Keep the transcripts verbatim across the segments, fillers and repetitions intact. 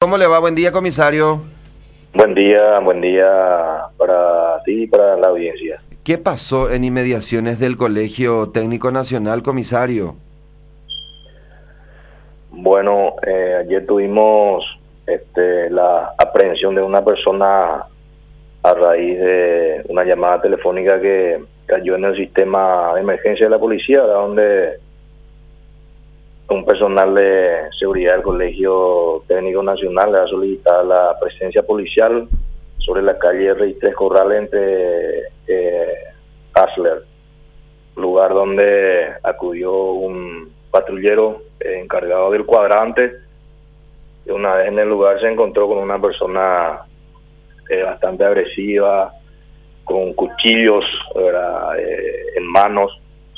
¿cómo le va? Buen día, comisario. Buen día, buen día para ti y para la audiencia. ¿Qué pasó en inmediaciones del Colegio Técnico Nacional, comisario? Bueno, eh, ayer tuvimos este, la aprehensión de una persona a raíz de una llamada telefónica que cayó en el sistema de emergencia de la policía, ¿verdad? Donde un personal de seguridad del Colegio Técnico Nacional le ha solicitado la presencia policial sobre la calle Rey Tres Corrales entre eh, Hasler, lugar donde acudió un patrullero eh, encargado del cuadrante. Y una vez en el lugar se encontró con una persona eh, bastante agresiva, con cuchillos eh, en manos,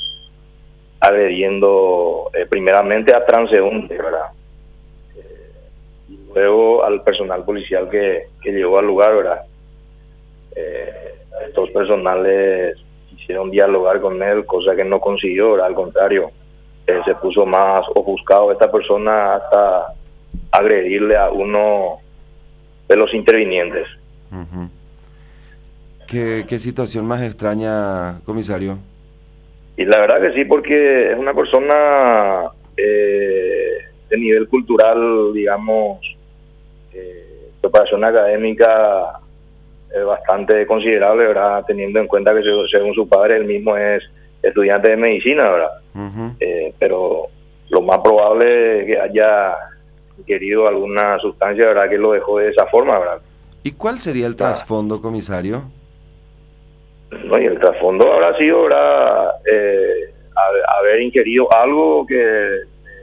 agrediendo eh, primeramente a transeúntes, ¿verdad? Eh, y luego al personal policial que, que llegó al lugar, ¿verdad? Eh, estos personales quisieron dialogar con él, cosa que no consiguió, ¿verdad? Al contrario, eh, se puso más ofuscado esta persona hasta agredirle a uno de los intervinientes. Uh-huh. ¿Qué, qué situación más extraña, comisario? Y la verdad que sí, porque es una persona eh, de nivel cultural, digamos, eh, preparación académica eh, bastante considerable, ¿verdad? Teniendo en cuenta que según su padre, él mismo es estudiante de medicina, ¿verdad? Uh-huh. Eh, pero lo más probable es que haya ingerido alguna sustancia, ¿verdad? Que lo dejó de esa forma, ¿verdad? ¿Y cuál sería el trasfondo, comisario? No, y el trasfondo habrá sido, ¿verdad? Eh, haber ingerido algo que eh,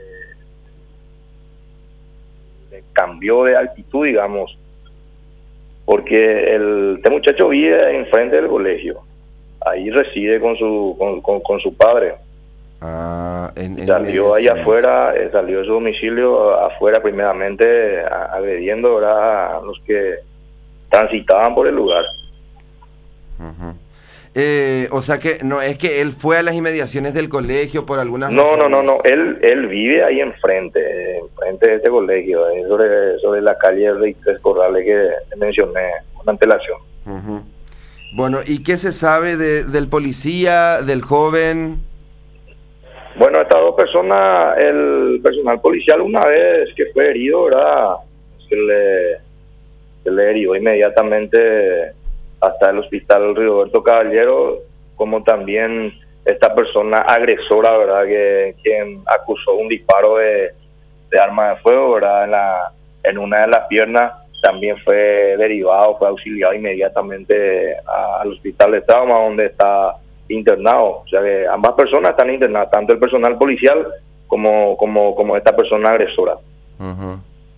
le cambió de actitud, digamos, porque el, este muchacho vive enfrente del colegio, ahí reside con su con, con, con su padre. Ah, en, en salió ahí afuera, eh, salió de su domicilio afuera primeramente a, agrediendo, ¿verdad?, a los que transitaban por el lugar. Uh-huh. Eh, o sea que no es que él fue a las inmediaciones del colegio por algunas no, razones. No, no, no, él él vive ahí enfrente, enfrente de este colegio, eh, sobre, sobre la calle Rey Tres Corrales que mencioné con antelación. Uh-huh. Bueno, ¿y qué se sabe de, del policía, del joven? Bueno, estas dos personas, el personal policial una vez que fue herido, ¿verdad?, se le, se le herió inmediatamente hasta el hospital Rigoberto Caballero, como también esta persona agresora, ¿verdad?, que quien acusó un disparo de, de arma de fuego, ¿verdad?, en, la, en una de las piernas, también fue derivado, fue auxiliado inmediatamente a, al hospital de trauma donde está internado. O sea que ambas personas están internadas, tanto el personal policial como como como esta persona agresora. Uh-huh.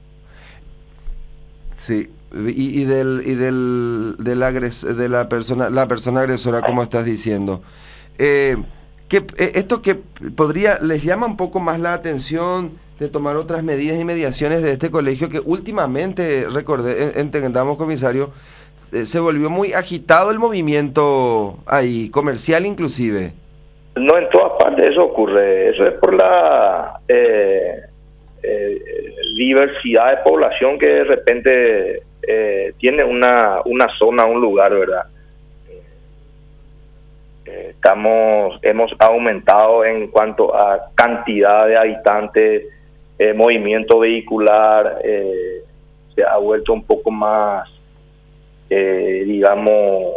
Sí. Y, y del y del de la agres, de la persona la persona agresora, como estás diciendo, eh, que eh, esto que podría les llama un poco más la atención de tomar otras medidas y mediaciones de este colegio que últimamente, recordé, entendamos, comisario, eh, se volvió muy agitado el movimiento ahí, comercial inclusive. No, en todas partes eso ocurre, eso es por la eh, eh, diversidad de población que de repente Eh, tiene una una zona, un lugar, ¿verdad? Eh, estamos hemos aumentado en cuanto a cantidad de habitantes, eh, movimiento vehicular, eh, se ha vuelto un poco más, eh, digamos,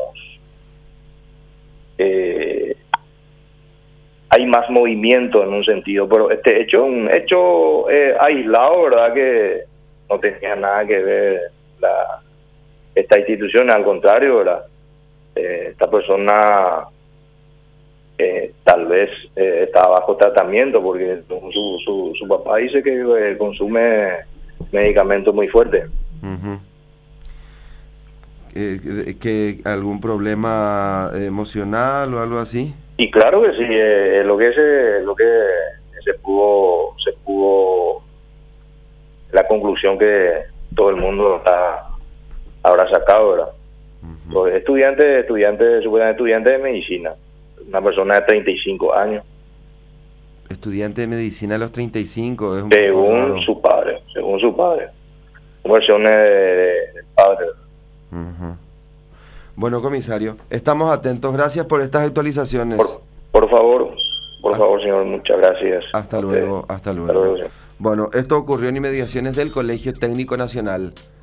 eh, hay más movimiento en un sentido, pero este hecho un hecho eh, aislado, ¿verdad?, que no tenía nada que ver La, esta institución, al contrario, ¿verdad? Eh, esta persona eh, tal vez eh, está bajo tratamiento porque su, su, su papá dice que eh, consume medicamentos muy fuertes. Uh-huh. eh, que algún problema emocional o algo así. Y claro que sí, eh, lo que se lo que se pudo se pudo la conclusión que todo el mundo está, habrá sacado, ¿verdad? Uh-huh. Estudiante, estudiante, supuestamente estudiante de medicina, una persona de treinta y cinco años. Estudiante de medicina a los treinta y cinco, es un según su padre, según su padre. son versiones del padre. Uh-huh. Bueno, comisario, estamos atentos. Gracias por estas actualizaciones. Por, por favor, por ah, favor, señor, muchas gracias. Hasta luego, hasta luego. Hasta luego. Bueno, esto ocurrió en inmediaciones del Colegio Técnico Nacional.